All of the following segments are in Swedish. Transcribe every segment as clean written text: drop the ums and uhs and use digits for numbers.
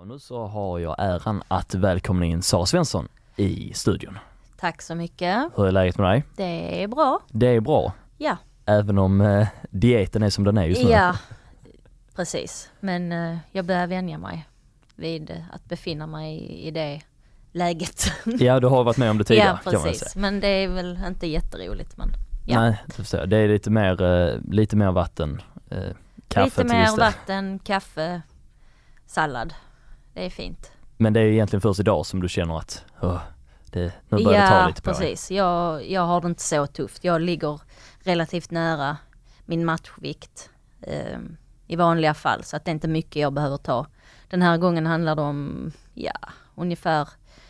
Och nu så har jag äran att välkomna in Sara Svensson i studion. Tack så mycket. Hur är läget med dig? Det är bra. Det är bra. Ja. Även om dieten är som den är just nu. Ja, precis. Men jag börjar vänja mig vid att befinna mig i det läget. Ja, du har varit med om det tidigare. Ja, precis. Men det är väl inte jätteroligt. Men, ja. Nej, det förstår jag. Det är lite mer vatten, kaffe lite till mer viss del. vatten, kaffe, sallad. Det är fint. Men det är egentligen först idag som du känner att nu börjar det ta lite på dig. Ja, precis. Jag har det inte så tufft. Jag ligger relativt nära min matchvikt i vanliga fall. Så att det är inte mycket jag behöver ta. Den här gången handlar det om ungefär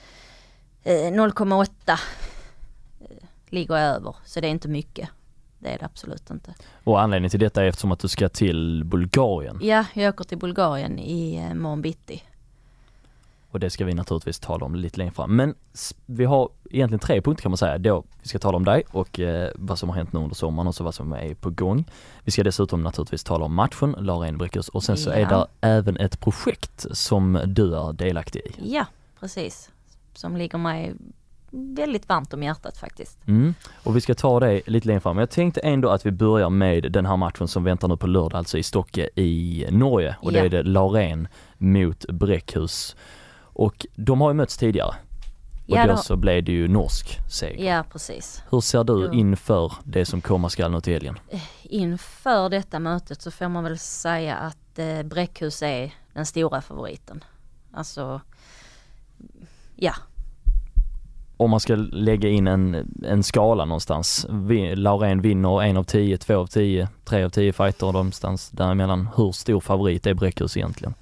0,8 ligger jag över. Så det är inte mycket. Det är det absolut inte. Och anledningen till detta är eftersom att du ska till Bulgarien. Ja, jag åker till Bulgarien i morgon bitti. Och det ska vi naturligtvis tala om lite längre fram. Men vi har egentligen 3 punkter kan man säga. Då vi ska tala om dig och vad som har hänt nu under sommaren och så vad som är på gång. Vi ska dessutom naturligtvis tala om matchen, Laurén Bräckhus. Och sen så är det även ett projekt som du är delaktig i. Ja, precis. Som ligger mig väldigt varmt om hjärtat faktiskt. Och vi ska ta det lite längre fram. Jag tänkte ändå att vi börjar med den här matchen som väntar nu på lördag, alltså i Stokke i Norge. Och det är det Laurén mot Bräckhus. Och de har ju mötts tidigare. Och då så blev det ju norsk seger. Ja, precis. Hur ser du inför det som komma skall nu till helgen? Inför detta mötet så får man väl säga att Bräckhus är den stora favoriten. Alltså, ja. Om man ska lägga in en skala någonstans. Laurén vinner 1 av 10, 2 av 10, 3 av 10 fighter och någonstans däremellan. Hur stor favorit är Bräckhus egentligen?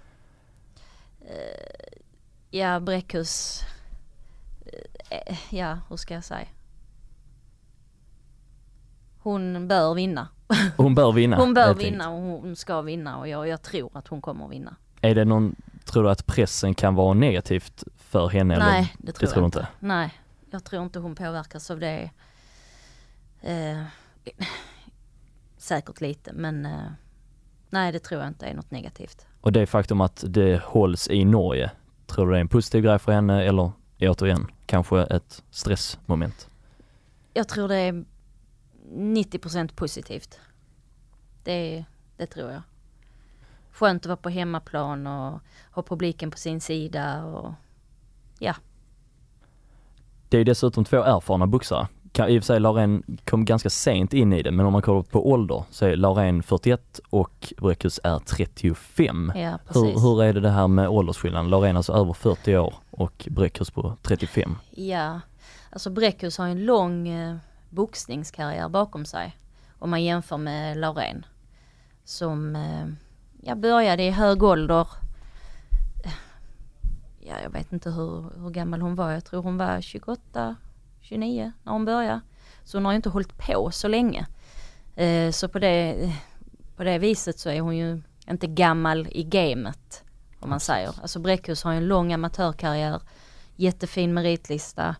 Ja, Bräckhus, hur ska jag säga? Hon bör vinna. Hon bör vinna? Hon bör vinna och hon ska vinna och jag tror att hon kommer att vinna. Är det tror du att pressen kan vara negativt för henne? Nej, eller? det tror jag inte. Nej, jag tror inte hon påverkas av det. Säkert lite, men nej, det tror jag inte är något negativt. Och det faktum att det hålls i Norge, tror du det är en positiv grej för henne eller återigen kanske ett stressmoment? Jag tror det är 90% positivt. Det tror jag. Skönt att vara på hemmaplan och ha publiken på sin sida och ja. Det är dessutom 2 erfarna boxare. I och för sig Laurén kom ganska sent in i det, men om man kollar på ålder så är Laurén 41 och Bräckhus är 35. Ja, precis. Hur är det här med åldersskillnaden? Laurén alltså över 40 år och Bräckhus på 35. Ja, alltså Bräckhus har en lång boxningskarriär bakom sig om man jämför med Laurén. Som började i hög ålder. Ja, jag vet inte hur gammal hon var. Jag tror hon var 28, 29 när hon började. Så hon har ju inte hållit på så länge. Så på det viset så är hon ju inte gammal i gamet, om man säger. Alltså Bräckhus har ju en lång amatörkarriär. Jättefin meritlista.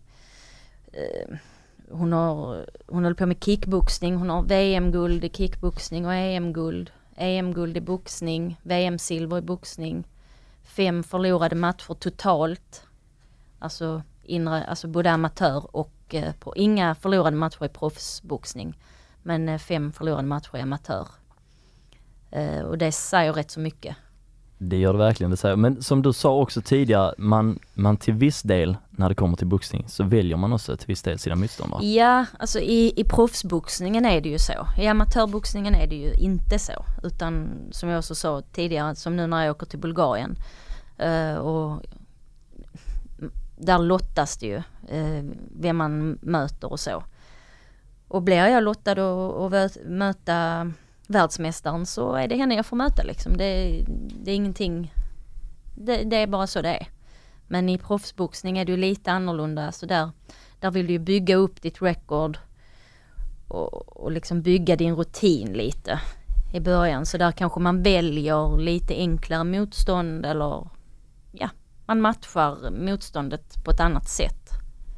Hon håller på med kickboxning. Hon har VM-guld i kickboxning och EM-guld. EM-guld i boxning, VM-silver i boxning. 5 förlorade matcher totalt. Alltså både amatör och inga förlorade matcher i proffsboxning. Men 5 förlorade matcher i amatör. Och det säger rätt så mycket. Det gör det verkligen, det säger. Men som du sa också tidigare, man till viss del när det kommer till boxning så väljer man också till viss del sina motståndare. Ja, alltså i proffsboxningen är det ju så. I amatörboxningen är det ju inte så. Utan som jag också sa tidigare, som nu när jag åker till Bulgarien. Och där lottas det ju vem man möter och så. Och blir jag lottad och möta världsmästaren så är det henne jag får möta liksom. Det är ingenting, det är bara så det är. Men i proffsboxning är det ju lite annorlunda. Så där vill du ju bygga upp ditt record och liksom bygga din rutin lite i början. Så där kanske man väljer lite enklare motstånd eller man matchar motståndet på ett annat sätt.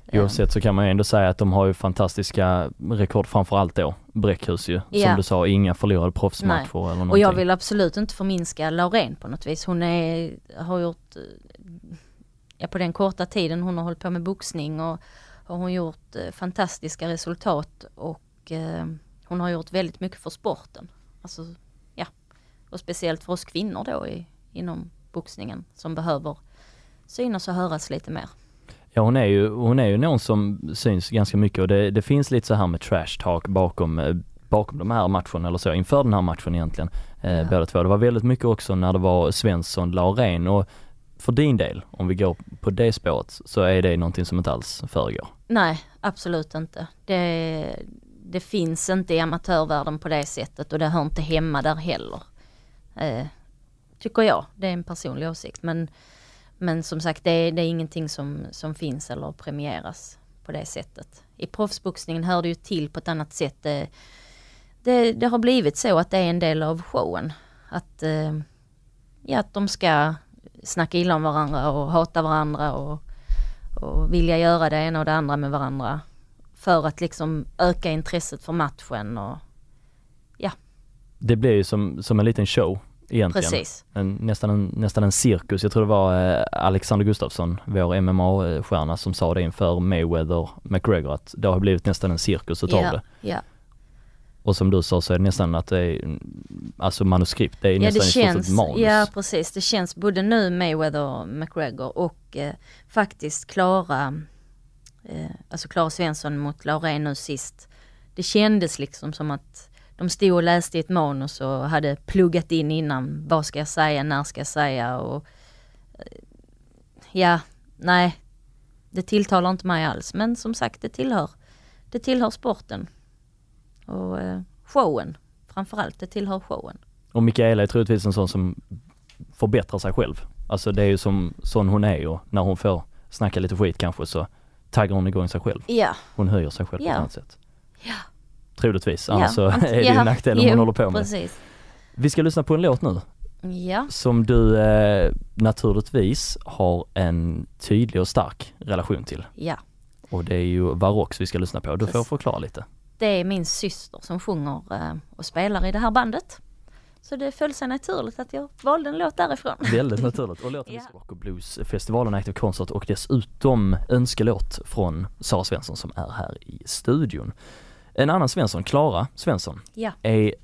Oavsett så kan man ju ändå säga att de har ju fantastiska rekord, framförallt då Bräckhus ju, som du sa, inga förlorade proffsmatcher eller någonting. Och jag vill absolut inte förminska Laurén på något vis. Hon har gjort, på den korta tiden hon har hållit på med boxning och har hon gjort fantastiska resultat och hon har gjort väldigt mycket för sporten. Alltså, och speciellt för oss kvinnor då inom boxningen som behöver synas och höras lite mer. Ja, hon är ju någon som syns ganska mycket och det finns lite så här med trash talk bakom de här matcherna eller så, inför den här matchen egentligen, båda två. Det var väldigt mycket också när det var Svensson-Laurén, och för din del, om vi går på det spåret, så är det någonting som inte alls föregår. Nej, absolut inte. Det finns inte i amatörvärlden på det sättet och det hör inte hemma där heller. Tycker jag, det är en personlig åsikt, men som sagt det är ingenting som finns eller premieras på det sättet. I proffsboxningen hör det ju till på ett annat sätt. Det har blivit så att det är en del av showen. Att de ska snacka illa om varandra och hata varandra och vilja göra det ena och det andra med varandra. För att liksom öka intresset för matchen och Det blir ju som en liten show. Egentligen. Precis. Nästan en cirkus. Jag tror det var Alexander Gustafsson, vår MMA-stjärna, som sa det inför Mayweather-McGregor, att det har blivit nästan en cirkus utav det. Ja. Och som du sa så är det nästan att det är alltså manuskript, det är nästan ett manus. Ja, precis. Det känns både nu Mayweather, McGregor och faktiskt Klara Svensson mot Laurén nu sist. Det kändes liksom som att de stod och läste i ett manus och hade pluggat in innan. Vad ska jag säga? När ska jag säga? Och nej. Det tilltalar inte mig alls. Men som sagt, det tillhör sporten. Och showen. Framförallt, det tillhör showen. Och Mikaela är troligtvis en sån som förbättrar sig själv. Alltså det är ju som sån hon är, och när hon får snacka lite skit kanske så taggar hon igång sig själv. Ja. Hon höjer sig själv på ett annat sätt. Ja. Troligtvis, annars så är det ju en nackdel om hon håller på med. Precis. Vi ska lyssna på en låt nu. Ja. Som du naturligtvis har en tydlig och stark relation till. Ja. Och det är ju Varox vi ska lyssna på. Du får förklara lite. Det är min syster som sjunger och spelar i det här bandet. Så det föll sig naturligt att jag valde en låt därifrån. Väldigt naturligt. Och låten är Rock och Blues-festivalen Active Concert, och dessutom önskelåt från Sara Svensson som är här i studion. En annan Svensson, Klara Svensson, är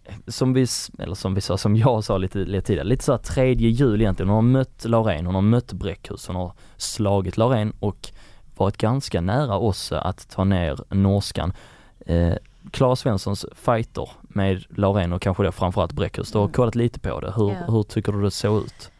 som jag sa lite tidigare, lite så här tredje hjul egentligen. Hon har mött Laurén, hon har mött Bräckhus, hon har slagit Laurén och varit ganska nära oss att ta ner norskan. Klara Svenssons fighter med Laurén och kanske då framförallt Bräckhus. Du har kollat lite på det. Hur tycker du det såg ut?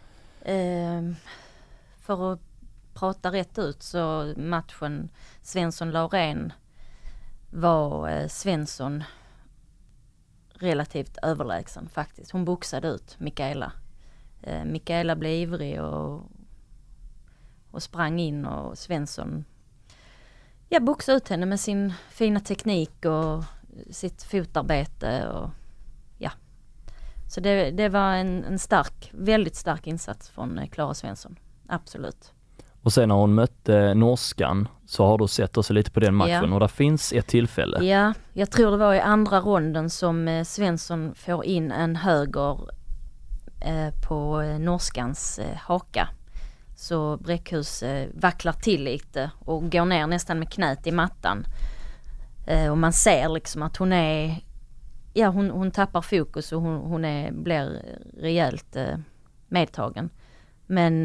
För att prata rätt ut så matchen Svensson-Laurén var Svensson relativt överlägsen faktiskt. Hon boxade ut Mikaela. Mikaela blev ivrig och sprang in, och Svensson boxade ut henne med sin fina teknik och sitt fotarbete och så det var en väldigt stark insats från Klara Svensson. Absolut. Och sen när hon mötte norskan så har du sett oss lite på den matchen, och där finns ett tillfälle. Ja, jag tror det var i andra ronden som Svensson får in en höger på norskans haka. Så Bräckhus vacklar till lite och går ner nästan med knät i mattan. Och man ser liksom att hon är hon tappar fokus och hon blir rejält medtagen. Men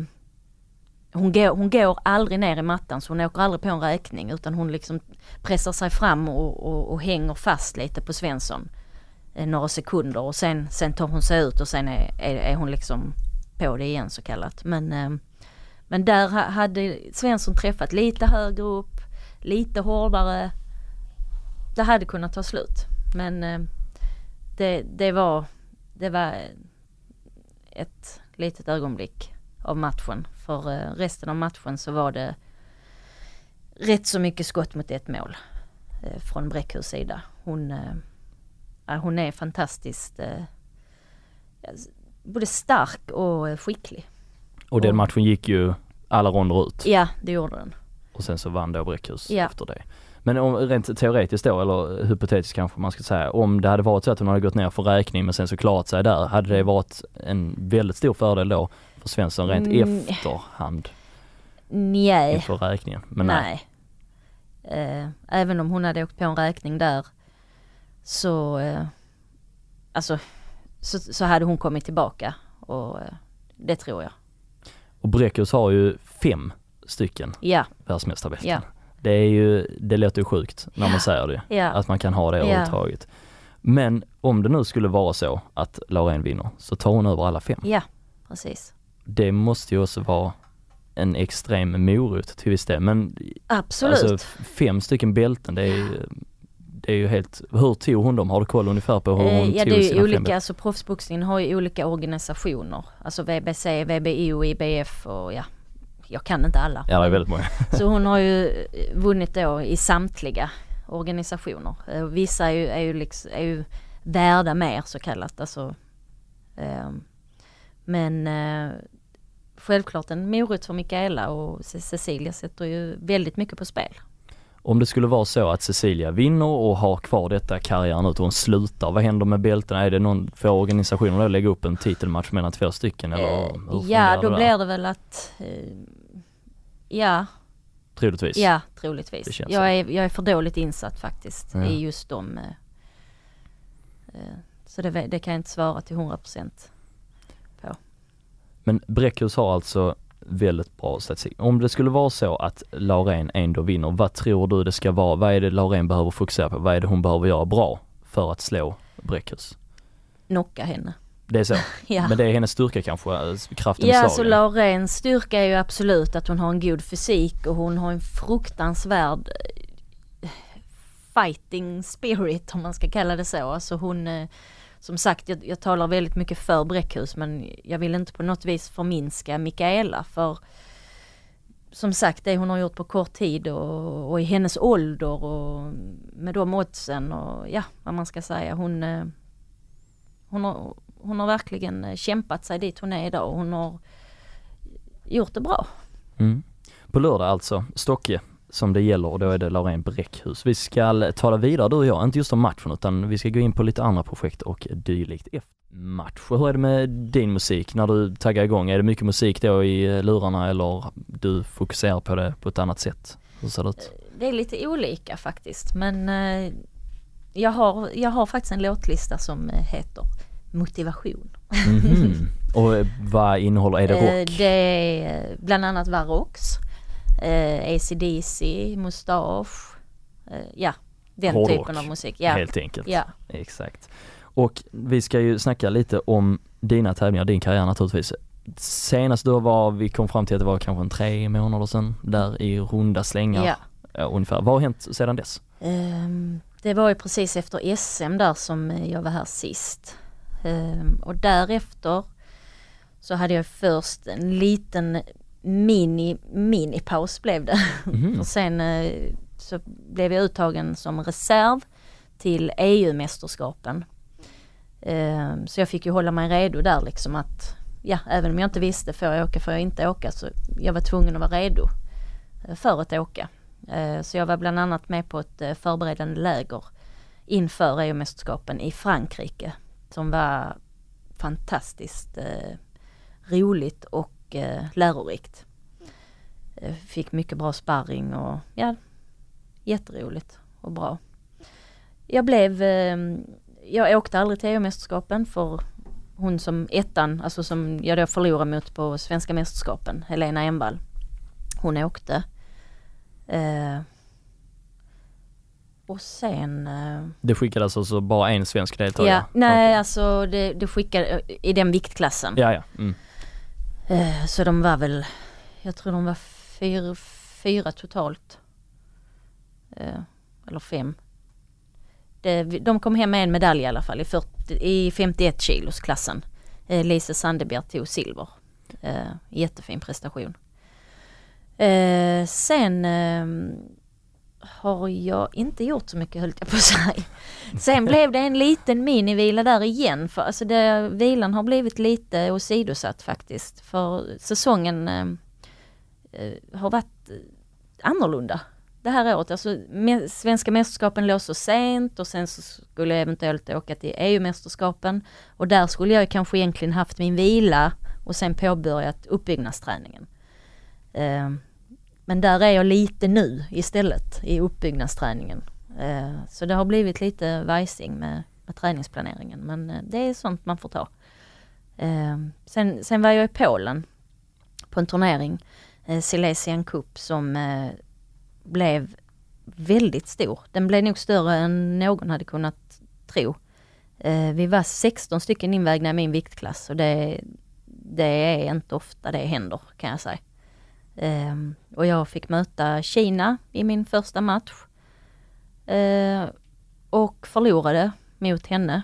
hon går aldrig ner i mattan, så hon åker aldrig på en räkning, utan hon liksom pressar sig fram och hänger fast lite på Svensson några sekunder, och sen tar hon sig ut och sen är hon liksom på det igen så kallat. Men där hade Svensson träffat lite högre upp, lite hårdare. Det hade kunnat ta slut. Men det var ett litet ögonblick av matchen. För resten av matchen så var det rätt så mycket skott mot ett mål från Bräckhus sida. Hon är fantastiskt både stark och skicklig. Och den matchen gick ju alla ronder ut. Ja, det gjorde den. Och sen så vann då Bräckhus Ja. efter det. Men om, rent teoretiskt då, eller hypotetiskt kanske man ska säga, om det hade varit så att hon hade gått ner för räkning men sen så klarat sig där, hade det varit en väldigt stor fördel då för Svensson rent efterhand Nej. inför räkningen? Men nej. Även om hon hade åkt på en räkning där så så hade hon kommit tillbaka och det tror jag. Och Bräckhus har ju 5 stycken världsmästarbälten. Ja. Det låter ju sjukt när man säger det. Att man kan ha det överhuvudtaget. Men om det nu skulle vara så att Laurén vinner så tar hon över alla 5. Ja, precis. Det måste ju också vara en extrem morot till viss del. Men absolut. Alltså 5 stycken bälten, det är ju helt... Hur tog hon dem? Har du koll ungefär på hur hon tog sina 5 bälten? Ja, det är ju olika. Alltså proffsboxningen har ju olika organisationer. Alltså VBC, VBO, IBF och jag kan inte alla. Ja, det är väldigt många. Så hon har ju vunnit då i samtliga organisationer. Vissa är ju värda mer så kallat. Alltså, men självklart en morot för Mikaela och Cecilia sätter ju väldigt mycket på spel. Om det skulle vara så att Cecilia vinner och har kvar detta karriären ut och hon slutar, vad händer med bältena? Är det någon för organisationen att lägga upp en titelmatch mellan 2 stycken? Eller då blir det väl att troligtvis. Ja, troligtvis. Jag är för dåligt insatt faktiskt i just dem. Så det kan jag inte svara till 100% på. Men Bräckhus har alltså väldigt bra statistik. Om det skulle vara så att Laurén ändå vinner, vad tror du det ska vara? Vad är det Laurén behöver fokusera på? Vad är det hon behöver göra bra för att slå Bräckhus? Knocka henne. Det är så? Ja. Men det är hennes styrka kanske, kraften i slagen? Ja, så Lauréns styrka är ju absolut att hon har en god fysik och hon har en fruktansvärd fighting spirit, om man ska kalla det så. Alltså hon, som sagt, jag talar väldigt mycket för Bräckhus, men jag vill inte på något vis förminska Mikaela, för som sagt, det hon har gjort på kort tid och i hennes ålder och med de oddsen och vad man ska säga, hon har verkligen kämpat sig dit hon är idag och hon har gjort det bra. På lördag alltså, Stocke som det gäller, och då är det Laurén Bräckhus. Vi ska tala vidare du och jag, inte just om matchen, utan vi ska gå in på lite andra projekt och dylikt efter match. Hur är det med din musik när du taggar igång? Är det mycket musik då i lurarna eller du fokuserar på det på ett annat sätt? Hur ser det ut? Det är lite olika faktiskt, men jag har faktiskt en låtlista som heter Motivation. Och vad innehåller, är det rock? Det är bland annat Varrox, AC/DC, Mustasch, den hårdrock, typen av musik. Helt enkelt. Ja. Exakt. Och vi ska ju snacka lite om dina tävlingar, din karriär naturligtvis. Senast då vi kom fram till att det var kanske 3 månader sedan, där i runda slängar ungefär. Vad har hänt sedan dess? Det var ju precis efter SM där som jag var här sist. Och därefter så hade jag först en liten mini-paus blev det. Och sen så blev jag uttagen som reserv till EU-mästerskapen. Så jag fick ju hålla mig redo där liksom att, även om jag inte visste får jag åka, får jag inte åka, så jag var tvungen att vara redo för att åka. Så jag var bland annat med på ett förberedande läger inför EU-mästerskapen i Frankrike som var fantastiskt roligt och lärorikt. Fick mycket bra sparring och jätteroligt och bra. Jag åkte aldrig till EU-mästerskapen för hon som ettan, alltså som jag då förlorade mot på svenska mästerskapen, Helena Envall. Hon åkte. Och sen... Det skickades alltså bara en svensk deltagare? Nej, alltså det skickade i den viktklassen. Så de var väl, jag tror de var fyra totalt. Eller 5. De kom hem med en medalj i alla fall i 51 kilos klassen. Lise Sandebjerg tog silver. Jättefin prestation. Sen har jag inte gjort så mycket, höll jag på att säga. Sen blev det en liten minivila där igen. För alltså vilan har blivit lite åsidosatt faktiskt. För säsongen har varit annorlunda det här året. Alltså, svenska mästerskapen låg så sent och sen så skulle jag eventuellt åka till EU-mästerskapen. Och där skulle jag kanske egentligen haft min vila och sen påbörjat uppbyggnadsträningen. Men där är jag lite nu istället i uppbyggnadsträningen. Så det har blivit lite vajsing med träningsplaneringen. Men det är sånt man får ta. Sen var jag i Polen på en turnering, Silesian Cup, som blev väldigt stor. Den blev nog större än någon hade kunnat tro. Vi var 16 stycken invägda i min viktklass och det är inte ofta det händer, kan jag säga. Och jag fick möta Kina i min första match och förlorade mot henne.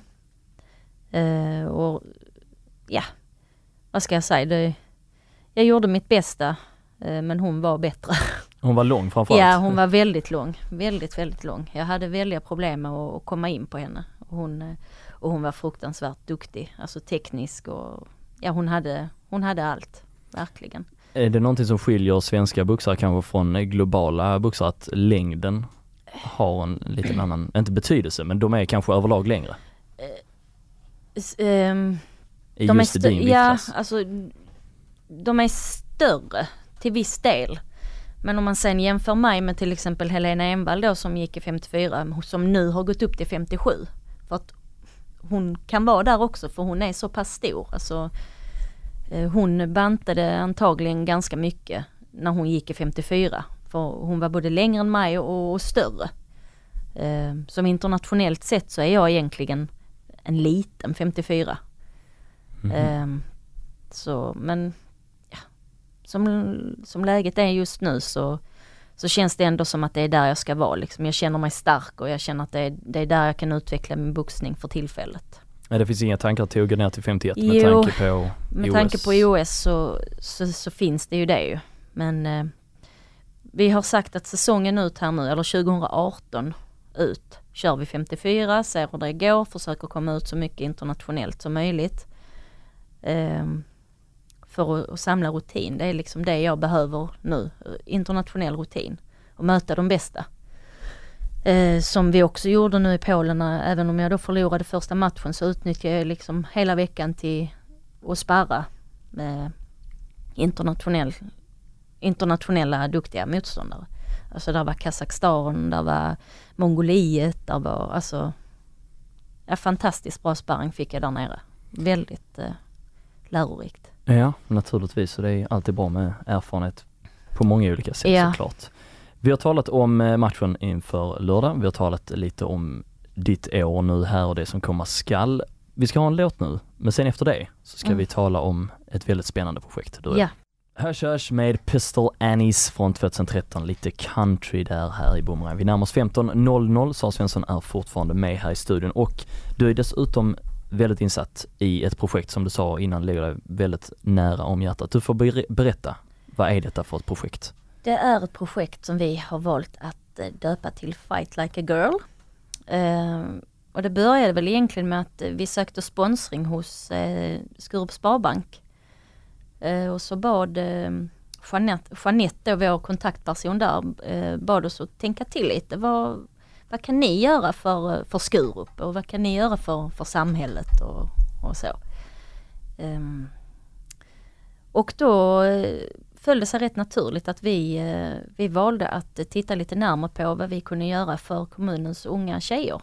Och ja, vad ska jag säga? Jag gjorde mitt bästa, men hon var bättre. Hon var lång framförallt. Ja, hon var väldigt lång. Väldigt, väldigt lång. Jag hade väldiga problem med att komma in på henne. Och hon var fruktansvärt duktig. Alltså teknisk och ja, hon hade allt. Verkligen. Är det någonting som skiljer svenska boxare kanske från globala boxare, att längden har en liten annan, inte betydelse, men de är kanske överlag längre? Just i din viktklass. Ja, alltså de är större till viss del. Men om man sen jämför mig med till exempel Helena Envall då, som gick i 54, som nu har gått upp till 57. För att hon kan vara där också, för hon är så pass stor. Alltså, hon bantade antagligen ganska mycket när hon gick i 54. För hon var både längre än mig och större. Som internationellt sett så är jag egentligen en liten 54. Så, men ja, som läget är just nu så känns det ändå som att det är där jag ska vara. Liksom. Jag känner mig stark och jag känner att det är där jag kan utveckla min boxning för tillfället. Men det finns inga tankar till att gå ner till 51 med tanke på OS så finns det ju det ju. Men vi har sagt att säsongen ut här nu, eller 2018 ut, kör vi 54, ser hur det går, försöker komma ut så mycket internationellt som möjligt. För att samla rutin. Det är liksom det jag behöver nu. Internationell rutin. Och möta de bästa. Som vi också gjorde nu i Polen. Även om jag då förlorade första matchen så utnyttjade jag liksom hela veckan till att sparra med internationella duktiga motståndare. Alltså där var Kazakstan, där var Mongoliet, där var alltså fantastiskt bra sparring fick jag där nere. Väldigt lärorikt. Ja, naturligtvis. Och det är alltid bra med erfarenhet på många olika sätt såklart. Vi har talat om matchen inför lördag. Vi har talat lite om ditt år nu här och det som komma skall. Vi ska ha en låt nu, men sen efter det så ska vi tala om ett väldigt spännande projekt. Ja. Hörs med Pistol Annies från 2013, lite country där här i Boomerang. Vi närmar oss 15.00, Sara Svensson är fortfarande med här i studion och du är dessutom väldigt insatt i ett projekt som du sa innan ligger dig väldigt nära om hjärtat. Du får berätta, vad är detta för ett projekt? Det är ett projekt som vi har valt att döpa till Fight Like a Girl. Och det började väl egentligen med att vi sökte sponsring hos Skurup Sparbank. Och så bad Jeanette, vår kontaktperson där, bad oss att tänka till lite. Vad kan ni göra för Skurup och vad kan ni göra för samhället och så. Och då följde det sig rätt naturligt att vi valde att titta lite närmare på vad vi kunde göra för kommunens unga tjejer.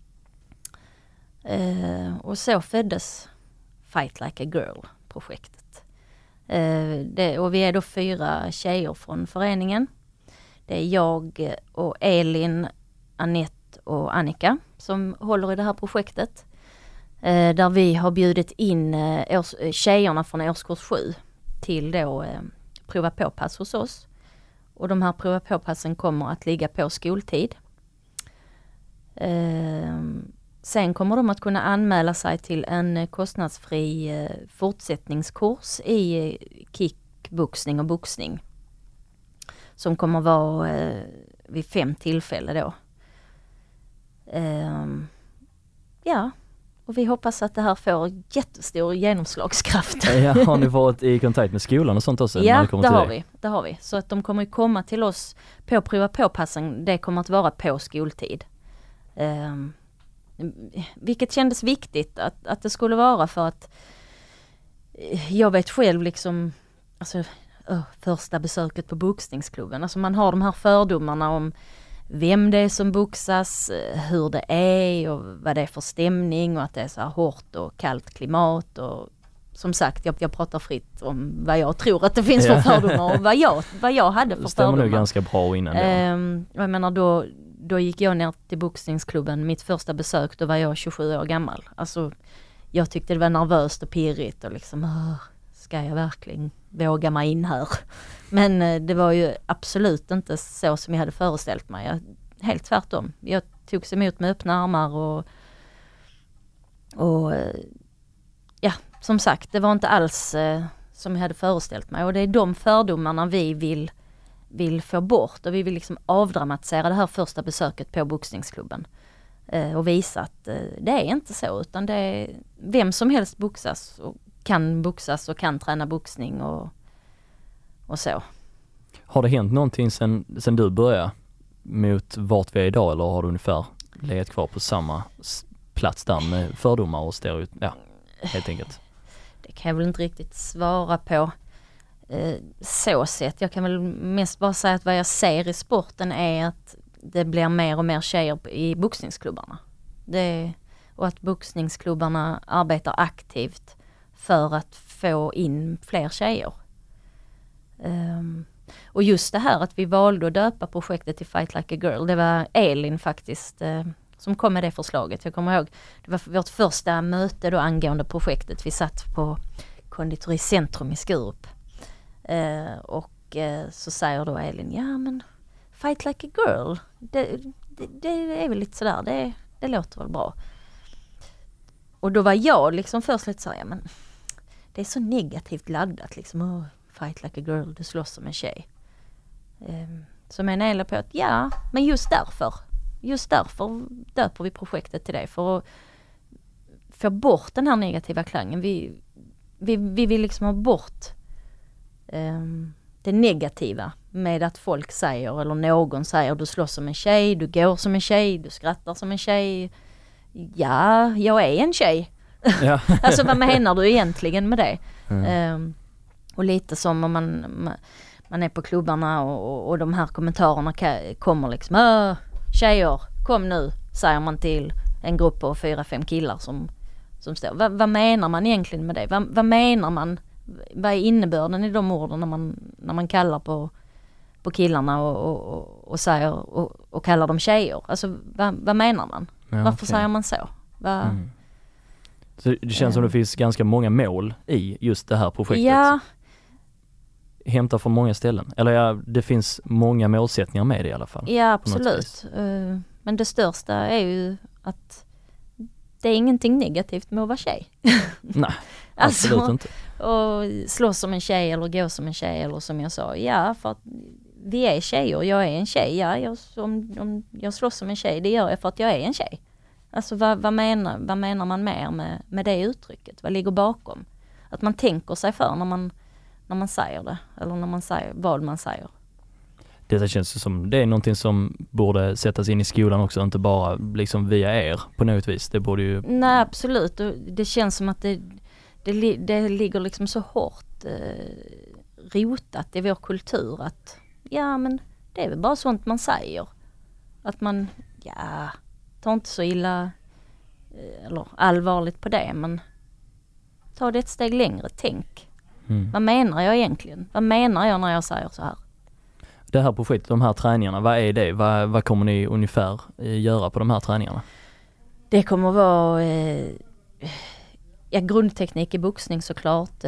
Och så föddes Fight Like a Girl-projektet. Och vi är då 4 tjejer från föreningen. Det är jag och Elin, Anette och Annika som håller i det här projektet. Där vi har bjudit in tjejerna från årskurs 7 till då prova på-pass hos oss. Och de här prova på-passen kommer att ligga på skoltid. Sen kommer de att kunna anmäla sig till en kostnadsfri fortsättningskurs i kickboxning och boxning. Som kommer vara vid 5 tillfällen då. Ja, Och vi hoppas att det här får jättestor genomslagskraft. Ja, har ni varit i kontakt med skolan och sånt också? Ja, det har vi. Så att de kommer komma till oss på prova påpassning. Det kommer att vara på skoltid. Vilket kändes viktigt att det skulle vara, för att jag vet själv liksom, alltså första besöket på boxningsklubben. Alltså man har de här fördomarna om vem det är som boxas, hur det är och vad det är för stämning och att det är så här hårt och kallt klimat. Och som sagt, jag pratar fritt om vad jag tror att det finns för fördomar och vad jag hade för stämmer fördomar. nu ganska bra innan jag menar då gick jag ner till boxningsklubben, mitt första besök, då var jag 27 år gammal. Alltså jag tyckte det var nervöst och pirrigt och liksom, ska jag verkligen våga mig in här? Men det var ju absolut inte så som jag hade föreställt mig. Helt tvärtom. Jag togs emot med öppna armar och ja, som sagt, det var inte alls som jag hade föreställt mig. Och det är de fördomarna vi vill få bort, och vi vill liksom avdramatisera det här första besöket på boxningsklubben och visa att det är inte så, utan det är vem som helst boxas och kan träna boxning och så. Har det hänt någonting sen du började mot vart vi är idag, eller har du ungefär legat kvar på samma plats där med fördomar och helt enkelt? Det kan jag väl inte riktigt svara på så sett. Jag kan väl mest bara säga att vad jag ser i sporten är att det blir mer och mer tjejer i boxningsklubbarna. Och att boxningsklubbarna arbetar aktivt för att få in fler tjejer. Och just det här att vi valde att döpa projektet till Fight Like a Girl, det var Elin faktiskt som kom med det förslaget. Jag kommer ihåg, det var vårt första möte då angående projektet. Vi satt på Konditori Centrum i Skurup. Så säger då Elin, ja men Fight Like a Girl, det är väl lite sådär, det låter väl bra. Och då var jag liksom först lite såhär, ja men det är så negativt laddat liksom, Fight Like a Girl, du slåss som en tjej. Så menar Elin på att ja, men just därför döper vi projektet till det, för att få bort den här negativa klangen. Vi vill liksom ha bort det negativa med att folk säger, eller någon säger, du slåss som en tjej, du går som en tjej, du skrattar som en tjej. Ja, jag är en tjej. Ja. Alltså vad menar du egentligen med det? Och lite som om man är på klubbarna och de här kommentarerna kommer liksom, tjejer, kom nu, säger man till en grupp på 4-5 killar som står. Vad menar man egentligen med det? Vad menar man? Vad är innebörden i de orden när man kallar på killarna och säger och kallar dem tjejer? Alltså vad menar man? Ja, varför säger man så? Så det känns som det finns ganska många mål i just det här projektet. Ja. Hämtar från många ställen. Eller det finns många målsättningar med det i alla fall. Ja, absolut. Men det största är ju att det är ingenting negativt med att vara tjej. Nej, absolut inte. Och slåss som en tjej eller gå som en tjej, eller som jag sa, ja, för att vi är tjejer, jag är en tjej. Ja, om jag slåss som en tjej, det gör jag för att jag är en tjej. Alltså vad menar man mer med det uttrycket? Vad ligger bakom? Att man tänker sig för när man säger det, eller när man säger vad man säger. Det känns som det är någonting som borde sättas in i skolan också, inte bara liksom via er på något vis. Det borde ju... Nej, absolut. Det känns som att det ligger liksom så hårt rotat i vår kultur att ja, men det är väl bara sånt man säger. Att man, tar inte så illa eller allvarligt på det, men ta det ett steg längre, tänk. Vad menar jag egentligen? Vad menar jag när jag säger så här? Det här projektet, de här träningarna, vad är det? Vad kommer ni ungefär göra på de här träningarna? Det kommer att vara grundteknik i boxning såklart.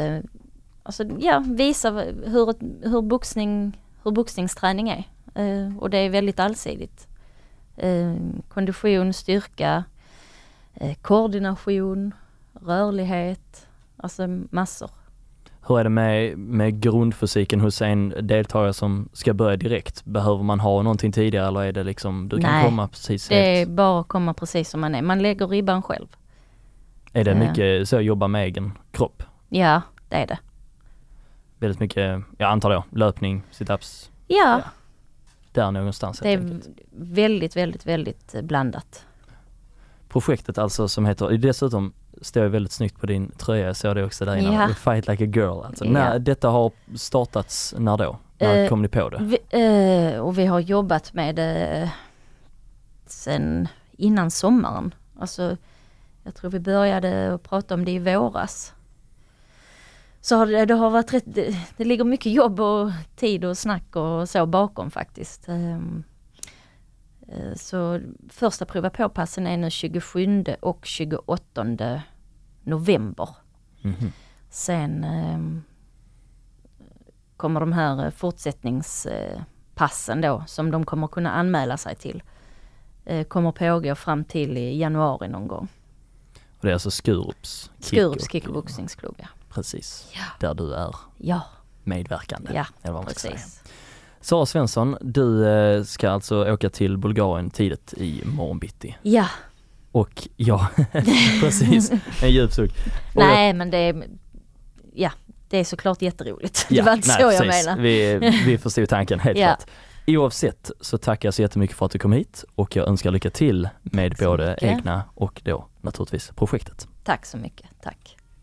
Visa hur boxningsträning är. Och det är väldigt allsidigt. Kondition, styrka, koordination, rörlighet, alltså massor. Hur är det med grundfysiken hos en deltagare som ska börja direkt? Behöver man ha någonting tidigare, eller är det liksom, du kan komma precis det är bara att komma precis som man är. Man lägger ribban själv. Är det mycket så att jobba med egen kropp? Ja, det är det. Väldigt mycket, jag antar då, löpning, sit-ups? Ja. Där någonstans. Det är väldigt, väldigt, väldigt blandat. Projektet alltså som heter, dessutom står jag väldigt snyggt på din tröja, jag såg det också där innan. Ja. Fight like a girl. Alltså, när detta har startats, när då? När kom ni på det? Och vi har jobbat med det sen innan sommaren. Alltså, jag tror vi började prata om det i våras. Så det har varit rätt, det ligger mycket jobb och tid och snack och så bakom faktiskt. Så första prova på passen är nu 27 och 28 november. Mm-hmm. Sen kommer de här fortsättningspassen då som de kommer kunna anmäla sig till. Kommer pågå fram till i januari någon gång. Och det är alltså Skurups kick- och boxningsklubb, ja. Precis, ja. Där du är medverkande. Ja, eller vad man precis. ska säga. Sara Svensson, du ska alltså åka till Bulgarien tidigt i morgon bitti. Ja. Och precis, en djup suck. Nej, men det är såklart jätteroligt. Det var inte så jag menar. Vi förstod tanken helt klart. Oavsett så tackar jag så jättemycket för att du kom hit och jag önskar lycka till med både egna och då naturligtvis projektet. Tack så mycket, tack.